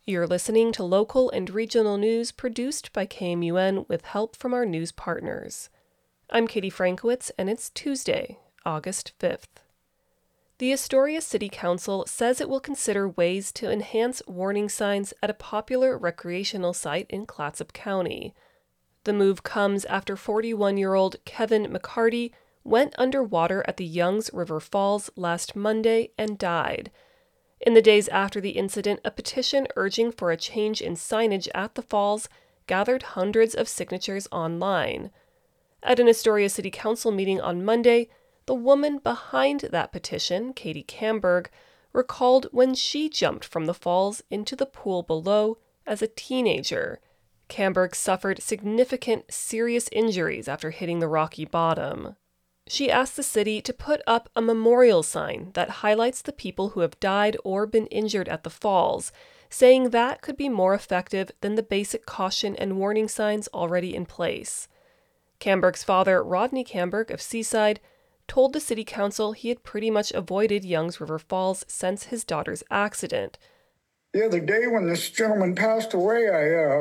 You're listening to local and regional news produced by KMUN with help from our news partners. I'm Katie Frankowitz, and it's Tuesday, August 5th. The Astoria City Council says it will consider ways to enhance warning signs at a popular recreational site in Clatsop County. The move comes after 41-year-old Kevin McCarty went underwater at the Youngs River Falls last Monday and died. In the days after the incident, a petition urging for a change in signage at the falls gathered hundreds of signatures online. At an Astoria City Council meeting on Monday, the woman behind that petition, Katie Camberg, recalled when she jumped from the falls into the pool below as a teenager. Camberg suffered significant serious injuries after hitting the rocky bottom. She asked the city to put up a memorial sign that highlights the people who have died or been injured at the falls, saying that could be more effective than the basic caution and warning signs already in place. Camberg's father, Rodney Camberg of Seaside, told the city council he had pretty much avoided Youngs River Falls since his daughter's accident. The other day when this gentleman passed away,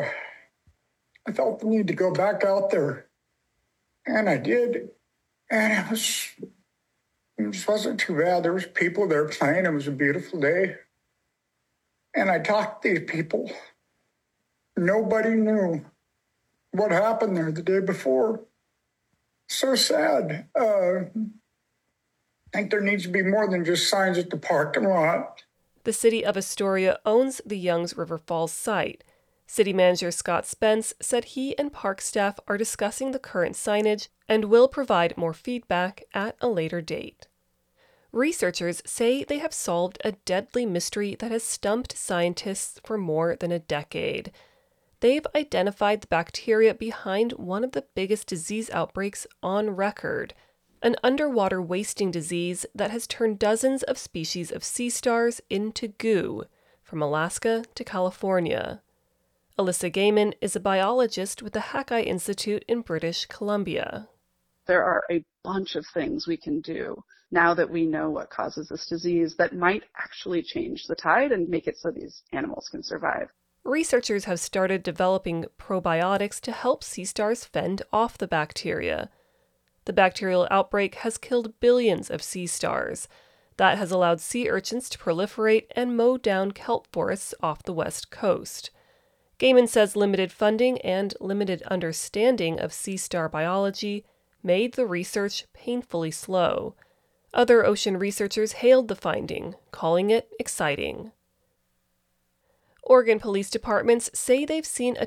I felt the need to go back out there, and I did. And it just wasn't too bad. There was people there playing. It was a beautiful day. And I talked to these people. Nobody knew what happened there the day before. So sad. I think there needs to be more than just signs at the parking lot. The city of Astoria owns the Youngs River Falls site. City Manager Scott Spence said he and park staff are discussing the current signage and will provide more feedback at a later date. Researchers say they have solved a deadly mystery that has stumped scientists for more than a decade. They've identified the bacteria behind one of the biggest disease outbreaks on record, an underwater wasting disease that has turned dozens of species of sea stars into goo, from Alaska to California. Alyssa Gaiman is a biologist with the Hackeye Institute in British Columbia. There are a bunch of things we can do now that we know what causes this disease that might actually change the tide and make it so these animals can survive. Researchers have started developing probiotics to help sea stars fend off the bacteria. The bacterial outbreak has killed billions of sea stars. That has allowed sea urchins to proliferate and mow down kelp forests off the west coast. Gaiman says limited funding and limited understanding of sea star biology made the research painfully slow. Other ocean researchers hailed the finding, calling it exciting. Oregon police departments say they've seen a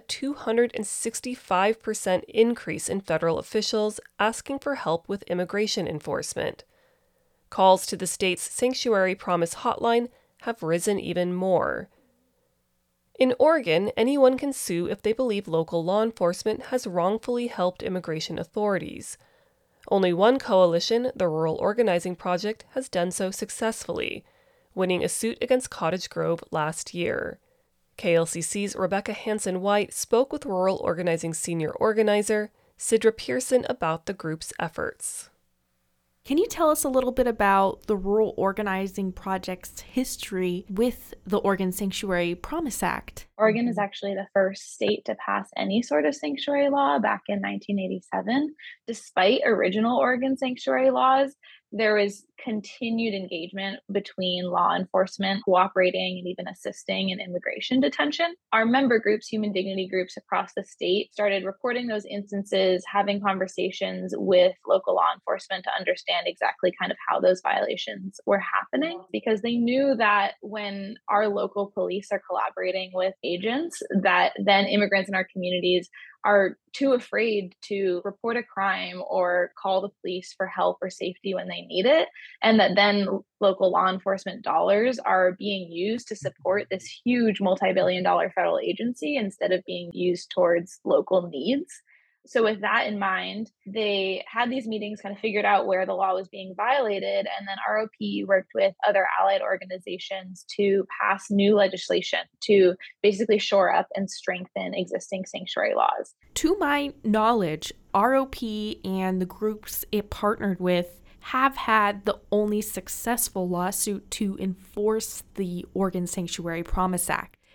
265% increase in federal officials asking for help with immigration enforcement. Calls to the state's Sanctuary Promise hotline have risen even more. In Oregon, anyone can sue if they believe local law enforcement has wrongfully helped immigration authorities. Only one coalition, the Rural Organizing Project, has done so successfully, winning a suit against Cottage Grove last year. KLCC's Rebecca Hanson-White spoke with Rural Organizing senior organizer Sidra Pearson about the group's efforts. Can you tell us a little bit about the Rural Organizing Project's history with the Oregon Sanctuary Promise Act? Oregon is actually the first state to pass any sort of sanctuary law back in 1987. Despite original Oregon sanctuary laws, there was continued engagement between law enforcement, cooperating, and even assisting in immigration detention. Our member groups, human dignity groups across the state, started reporting those instances, having conversations with local law enforcement to understand exactly kind of how those violations were happening, because they knew that when our local police are collaborating with agents, that then immigrants in our communities are too afraid to report a crime or call the police for help or safety when they need it. And that then local law enforcement dollars are being used to support this huge multi-billion-dollar federal agency instead of being used towards local needs. So with that in mind, they had these meetings, kind of figured out where the law was being violated, and then ROP worked with other allied organizations to pass new legislation to basically shore up and strengthen existing sanctuary laws. To my knowledge, ROP and the groups it partnered with have had the only successful lawsuit to enforce the Oregon Sanctuary Promise Act.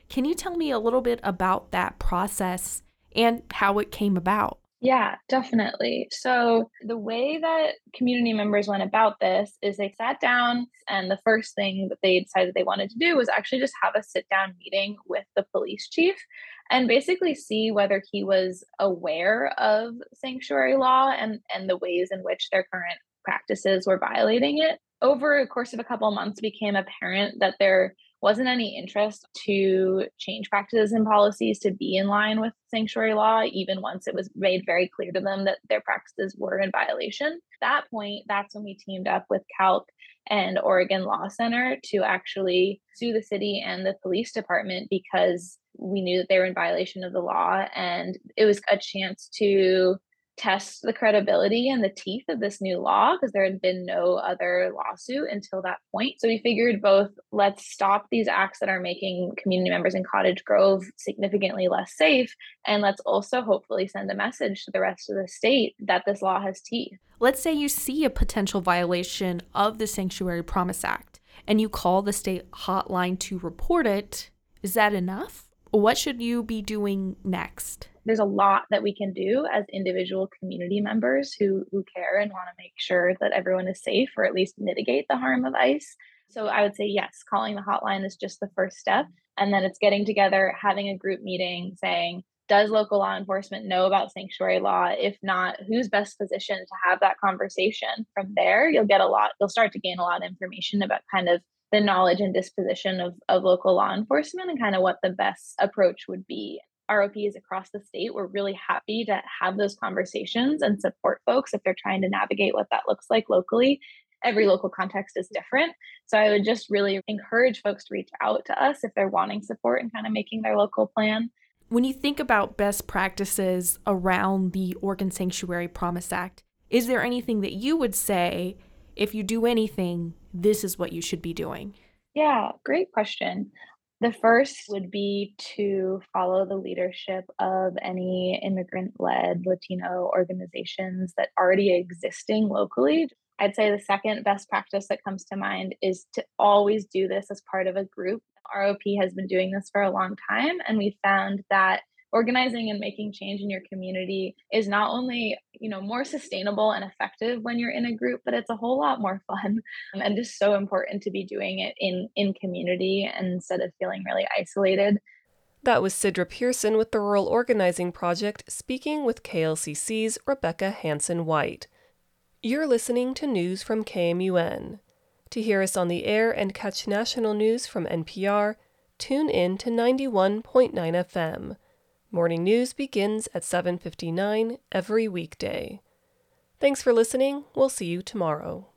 Can you tell me a little bit about that process and how it came about? Yeah, definitely. So the way that community members went about this is they sat down, and the first thing that they decided they wanted to do was actually just have a sit down meeting with the police chief and basically see whether he was aware of sanctuary law and the ways in which their current practices were violating it. Over the course of a couple of months, it became apparent that there wasn't any interest to change practices and policies to be in line with sanctuary law, even once it was made very clear to them that their practices were in violation. At that point, that's when we teamed up with CALC and Oregon Law Center to actually sue the city and the police department because we knew that they were in violation of the law. And it was a chance to test the credibility and the teeth of this new law because there had been no other lawsuit until that point. So we figured both, let's stop these acts that are making community members in Cottage Grove significantly less safe, and let's also hopefully send a message to the rest of the state that this law has teeth. Let's say you see a potential violation of the Sanctuary Promise Act and you call the state hotline to report it. Is that enough? What should you be doing next? There's a lot that we can do as individual community members who care and want to make sure that everyone is safe or at least mitigate the harm of ICE. So I would say, yes, calling the hotline is just the first step. And then it's getting together, having a group meeting saying, does local law enforcement know about sanctuary law? If not, who's best positioned to have that conversation? From there, you'll start to gain a lot of information about kind of the knowledge and disposition of local law enforcement and kind of what the best approach would be. ROPs across the state, we're really happy to have those conversations and support folks if they're trying to navigate what that looks like locally. Every local context is different. So I would just really encourage folks to reach out to us if they're wanting support and kind of making their local plan. When you think about best practices around the Oregon Sanctuary Promise Act, is there anything that you would say, if you do anything, this is what you should be doing? Yeah, great question. The first would be to follow the leadership of any immigrant-led Latino organizations that already existing locally. I'd say the second best practice that comes to mind is to always do this as part of a group. ROP has been doing this for a long time, and we found that organizing and making change in your community is not only, more sustainable and effective when you're in a group, but it's a whole lot more fun and just so important to be doing it in community instead of feeling really isolated. That was Sidra Pearson with the Rural Organizing Project speaking with KLCC's Rebecca Hanson-White. You're listening to news from KMUN. To hear us on the air and catch national news from NPR, tune in to 91.9 FM. Morning news begins at 7:59 every weekday. Thanks for listening. We'll see you tomorrow.